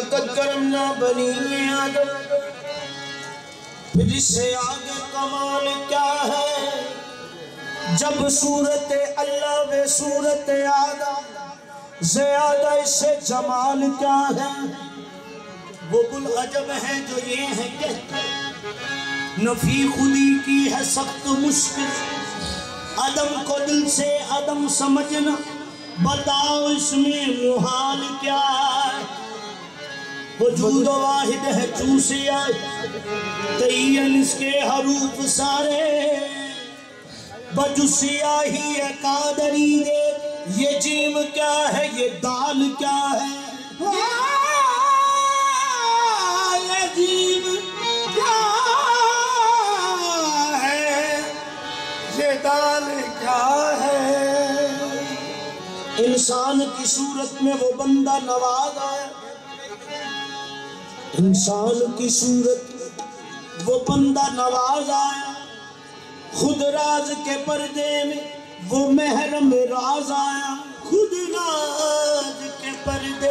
वलक़द करमना बनी आदम। फिर इससे आगे कमाल क्या है, जब सूरत अल्लाह व सूरत आदम ज़्यादा इससे जमाल क्या है। वो बुल अजब है जो ये है कहते नफी खुदी की है सख्त मुश्किल, अदम को दिल से अदम समझना, बताओ इसमें मुहाल क्या है। वजूद वाहिद है चूसिया तय्यन इसके हरूफ सारे, बजुसिया ही है कादरी दे, ये जीम क्या है ये दाल क्या है। ये जीम क्या है ये दाल क्या है। इंसान की सूरत में वो बंदा नवाज आया, इंसान की सूरत वो बंदा नवाज आया, खुद राज के पर्दे में वो महरम राज आया, खुद राज के पर्दे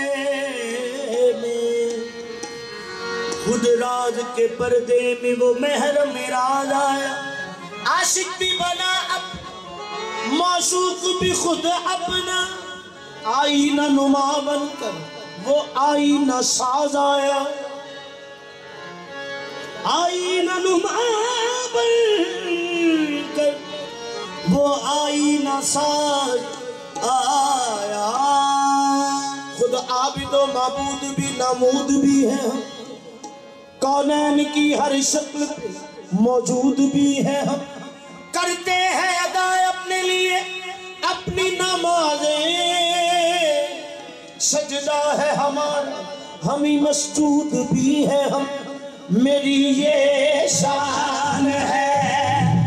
में, खुद राज के पर्दे में वो महरम राज आया। आशिक भी बना अब माशूक भी खुद अपना, आईना नुमा बनकर वो आईना साज आया, आईना नुमा बनकर वो आईना साज आया। खुद आबिद व माबूद भी नमूद भी है, कौनैन की हर शक्ल पे मौजूद भी है। हम करते हैं अदा अपने लिए अपनी नमाजें, सजदा है हमारा हम ही मसजूद भी है। हम मेरी ये शान है,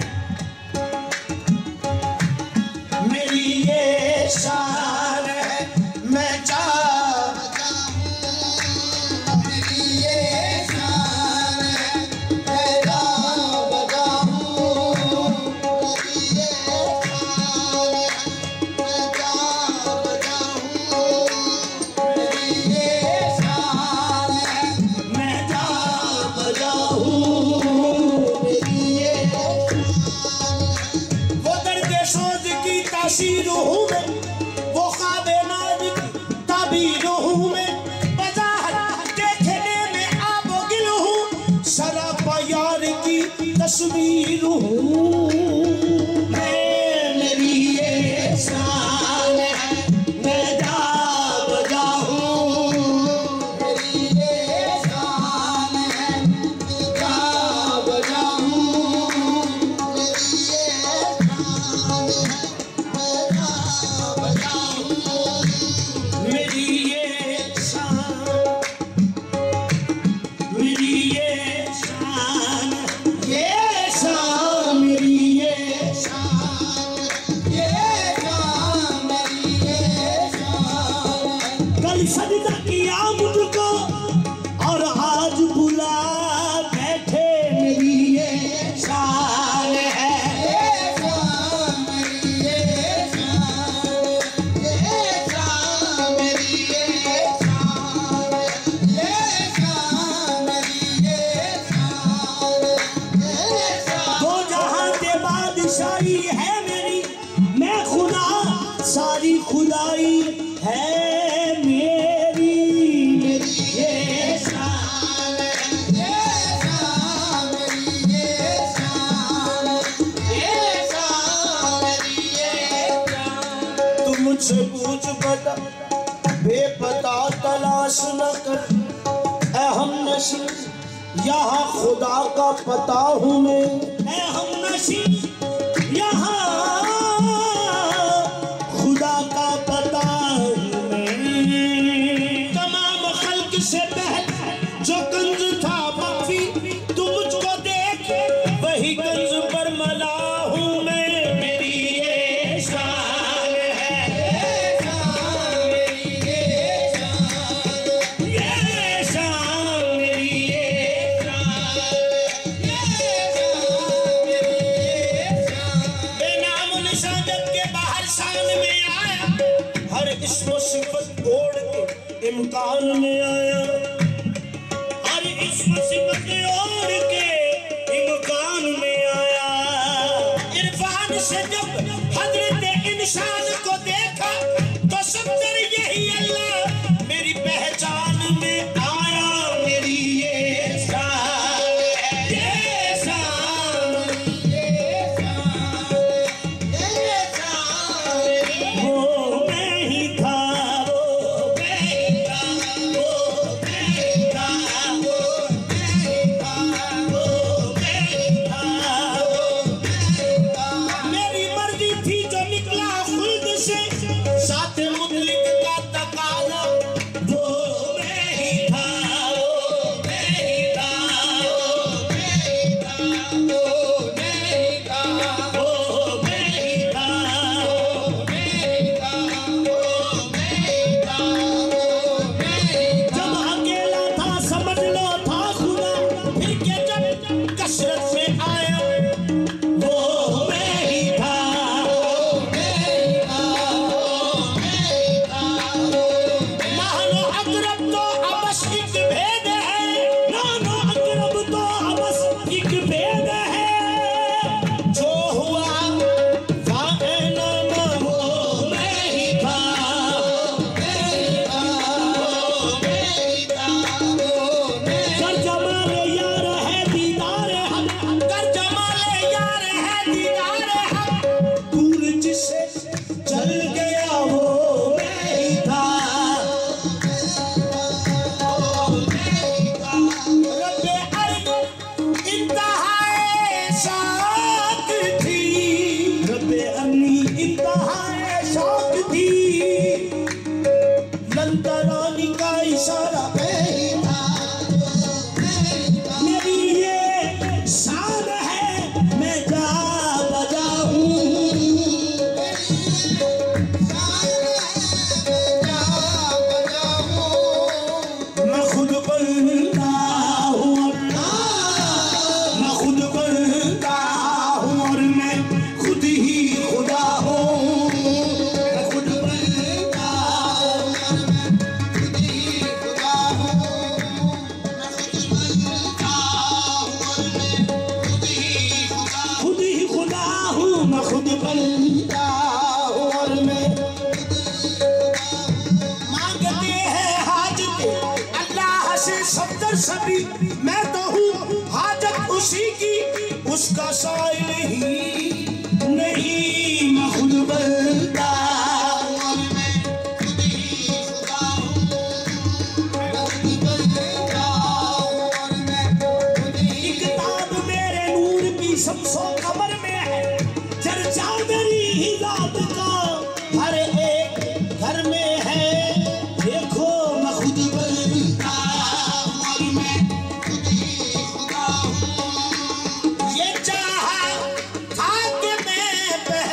मेरी ये शान है, मैं जा मेरी ये शान है, मैं जा बजा हूँ, मेरी ये शान है, मैं जा बजा हूँ, मेरी ये शान है, मैं जा बजा हूँ, मेरी ये वो दर्द सोज की तासीर हूँ मैं, वो ख्वाब नाज की ताबीर हूँ मैं, बाज़ार देखने में आबो गिल हूँ, सरापा यार की तस्वीर हूँ मैं। मेरी ये शान है, मैं जा बजा हूँ, मेरी ये शान है, मैं जा बजा हूँ, मेरी ये शान है, मैं जा बजा हूँ, मेरी ये शान, मेरी ये शान, ये शान मेरी ये शान, ये शान मेरी ये शान। कल सजदा किया मुझको और आज बुला बैठे, मेरी ये शान है, ये शान मेरी ये शान, ये शान मेरी ये शान, ये शान मेरी ये शान, ये शान। दो जहां के बादशाही है मेरी, मैं खुदा सारी खुदाई है मेरी, मेरी ये शान है, ये शान मेरी ये शान, ये शान मेरी ये शान। तू मुझसे पूछ बता बेपता तलाश न कर, ऐ हमनशी यहाँ खुदा का पता हूँ मैं, ऐ हमनशी यहाँ खुदा का पता हूँ मैं। तमाम खल्क से पहले जो कंज था मख्फी, तू मुझको देख वही कंज पर मला हूँ मैं। मेरी ये शान है, ये शान मेरी ये शान, ये शान मेरी ये शान, ये शान मेरी ये शान। बेनाम निशानत के बाहर शान में आया, हर इस्म सिफत ओढ़ के इम्कान में आया। से जब हजरत इंसान को देखा तो समझ यही अल्लाह मेरी पहचान में आया। मेरी ये शान वो मैं ही था, वो मैं ही था, वो मैं ही था, वो मैं ही था, वो मैं ही था, वो मैं ही था। मेरी मर्जी थी जो निकला खुद से, साथ मुतलिक का तकाना। वो मैं ही था, वो मैं ही था, वो मैं ही था, वो मैं ही था, वो मैं ही था, वो मैं ही था, वो मैं ही था, वो मैं ही था। जब अकेला था समझ लो था खुदा, फिर के जब कसरत में आया वो मैं ही था, वो मैं ही था, वो मैं ही था। नानो अकरब तो अबस एक भेद है, नानो अकरब तो अबस एक भेद है। जो हुआ वाएनामा वो मैं ही था, वो मैं ही था, वो मैं ही था, वो मैं ही था। कर जमाले यार है दीदार हक, कर जमाले यार है दीदार हक। दूर जिससे चल गया वो मैं ही था, वो मैं ही था। रब्बे अर्द इंतहाए शौक थी, रब्बे अर्नी इंतहाए शौक थी। लंतरानी का इशारा मैं ही था, मेरी ये शान है मैं जा बजाऊं। मैं खुद बनता हूँ मैं खुद बनता हूँ और मैं खुद ही खुदा हूँ। मैं खुद बनता हूँ और मैं खुद ही खुदा हूँ। मैं खुद बनता हूँ और मैं खुद ही खुदा हूँ। मैं खुद बनता हूँ और मैं मांगते हैं हाजत अल्लाह से सत्तर सभी, मैं तो हूँ हाजत उसी की, उसका साइल ही नहीं। मैं खुद बनता हूँ और मैं खुद ही खुदा हूँ। मैं खुद बनता हूँ और मैं खुद ही। किताब मेरे नूर की शम्सो कमर में है, चर्चा मेरी ही जात का हर एक घर में है। देखो मैं खुद बनता हूँ और मैं खुद ही खुदा हूँ। ये चाहा था कि मैं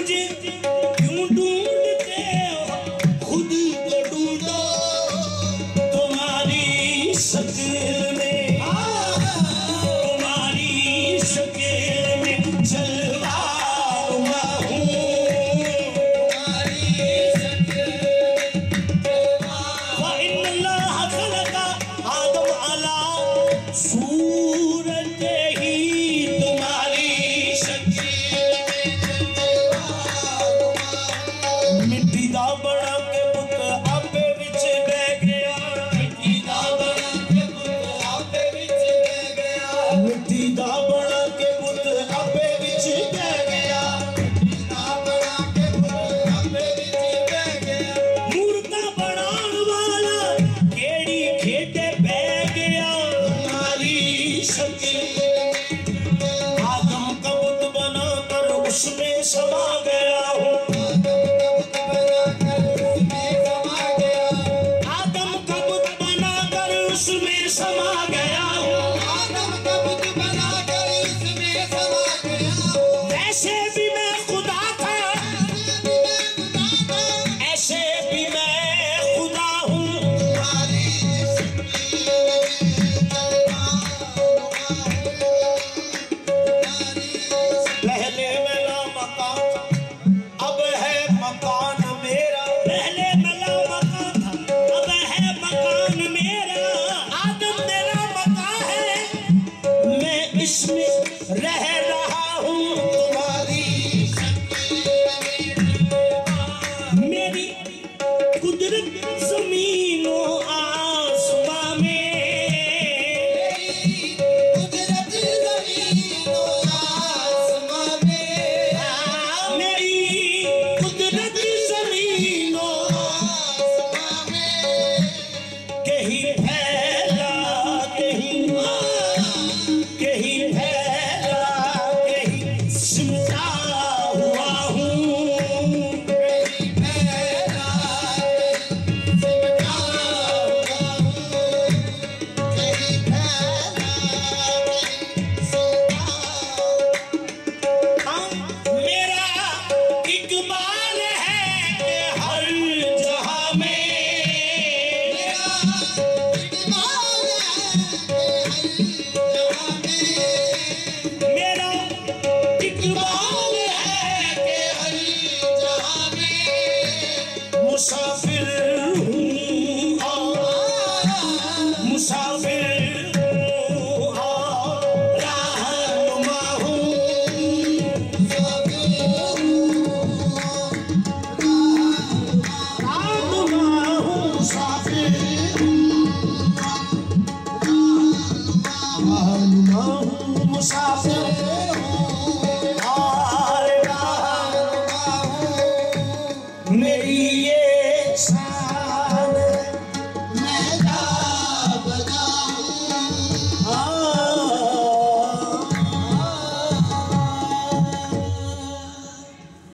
मुझे क्यों ढूंढते हो, खुद को ढूंढो तुम्हारी शक्ल में, तुम्हारी शक्ल में जलवा हुआ हूँ, तुम्हारी शक्ल में। वइन्नल्लाह खलका आदम अला सूरत ही तुम्हारी शक्ल में। मिट्टी दा बड़ा के पुत आपे विच बह गया, मिट्टी दा बड़ा के पुत आपे विच बह गया, मिट्टी दा बड़ा के पुत आपे विच बह गया, मिट्टी दा बड़ा के पुत आपे विच बह गया। मूर्ता बनाउण वाला केड़ी खेते बह गया, तुम्हारी शक्ल में। आदम का बुत बनाकर उसमें समा गया हूँ, आदम का बुत बनाकर उसमें समा गया हूँ, आदम का बुत बनाकर उसमें समा गया हूँ। वैसे भी मैं खुदा था, ऐसे भी मैं खुदा हूँ, पहले मेरा मकान था, अब है मकान मेरा, पहले मेरा मकान था, अब है मकान मेरा। आदम मेरा मकान है, मैं इसमें रह रहा हूँ, तुम्हारी मेरी कुदरत जमीनों आसमां में, कुदरत जमीनों आसमां में, मेरी कुदरत जमीनों आसमां में। कहीं फैला कहीं कहीं फैला कहीं सिमटा हुआ हूँ, कहीं फैला कहीं सिमटा हुआ हूँ, कहीं फैला कहीं सिमटा। मेरा इकबाल है कि हर जहाँ में, मेरा इकबाल है कि हर जहाँ में, मेरा इकबाल है कि हर जहाँ में। मुसाफिर हूँ मुसाफिर हूँ रहनुमा हूँ, मेरी ये